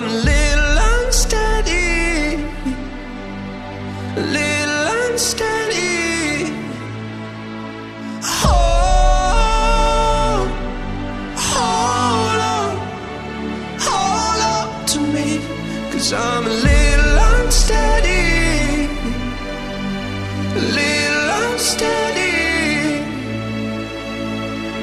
I'm a little unsteady, a little unsteady. Hold, hold on to me, 'cause I'm a little unsteady, a little